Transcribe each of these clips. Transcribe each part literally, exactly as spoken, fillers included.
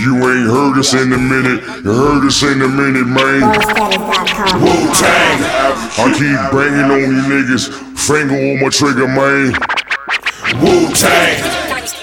You ain't heard us in a minute, you heard us in a minute, man. Wu-Tang. I keep banging on these niggas, finger on my trigger, man. Wu-Tang.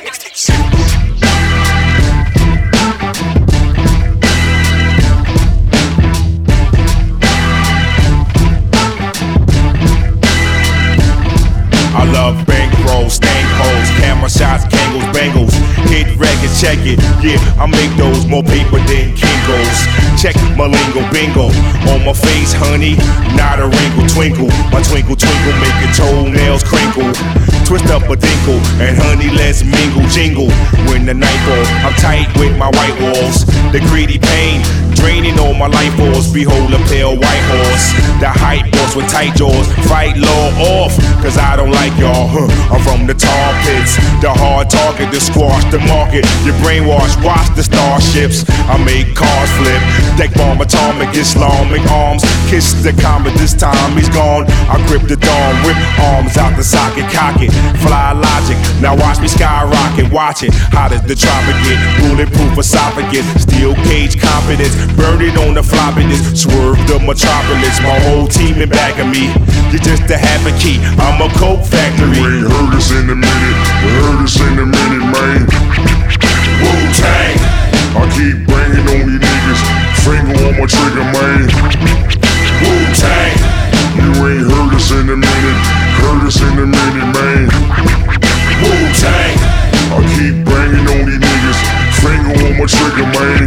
I love bankrolls, stank holes, camera shots, Kangles, bangles. Hit records, check it, yeah, I make those more paper than Kingos. Check my lingo, bingo, on my face, honey, not a wrinkle, twinkle. My twinkle, twinkle, make your toenails crinkle. Twist up a dinkle, and honey, let's mingle, jingle. When the night falls, I'm tight with my white walls. The greedy pain, draining all my life force. Behold a pale white horse, the hype horse with tight jaws. Fight law off, cause I don't like y'all, huh. I'm from the tar pits, the hard target, the squash, the market. Your brainwash, watch the starships. I make cars flip, deck bomb atomic, Islamic arms. Kiss the comet, this time he's gone. I grip the dawn, rip arms out the socket, cock it. Fly logic, now watch me skyrocket. Watch it, how does the tropic get? Bulletproof esophagus, steel cage confidence. Burn it on the floppy disk, swerve the metropolis. My whole team in back of me, you're just a half a key. I'm a coke factory. You ain't heard us in a minute, you heard us in a minute, man. Wu-Tang. I keep banging on these niggas, finger on my trigger, man. Wu-Tang. You ain't heard us in a minute, heard us in a minute, man. Wu-Tang. I keep banging on these niggas, finger on my trigger, man.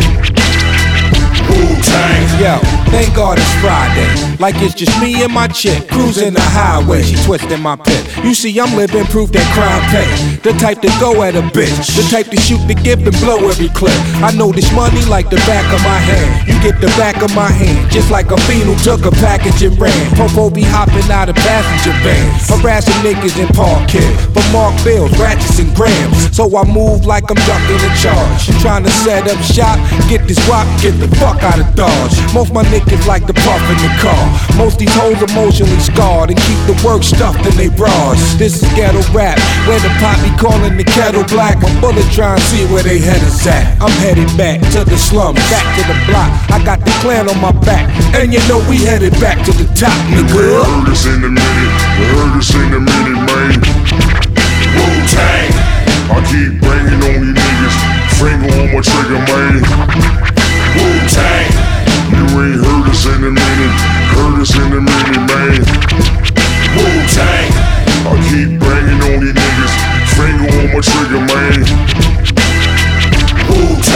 Wu-Tang. Yo, thank God it's Friday. Like it's just me and my chick cruising the highway. She twisting my pit. You see, I'm living proof that crime pay. The type to go at a bitch, the type to shoot the gift and blow every clip. I know this money like the back of my hand. You get the back of my hand, just like a fiend who took a package and ran. Popo be hopping out of passenger vans, harassing niggas in park kid. But mark bills, ratchets and grams. So I move like I'm ducking a charge. I'm trying to set up shop, get this rock, get the fuck out of Dodge. Most my niggas like to puff in the car. Most these hoes emotionally scarred and keep the work stuffed in they bras. This is ghetto rap, where the pop be calling the kettle black. My bullet trying to see where they head is at. I'm headed back to the slums, back to the block. I got the clan on my back, and you know we headed back to the top, nigga. You heard us in a minute, you heard us in a minute, man. Wu-Tang. I keep banging on these niggas, finger on my trigger, man. Wu-Tang. You ain't heard us in a minute, heard us in a minute, man. Wu-Tang. I keep banging on these niggas, finger on my trigger, man. Wu-Tang.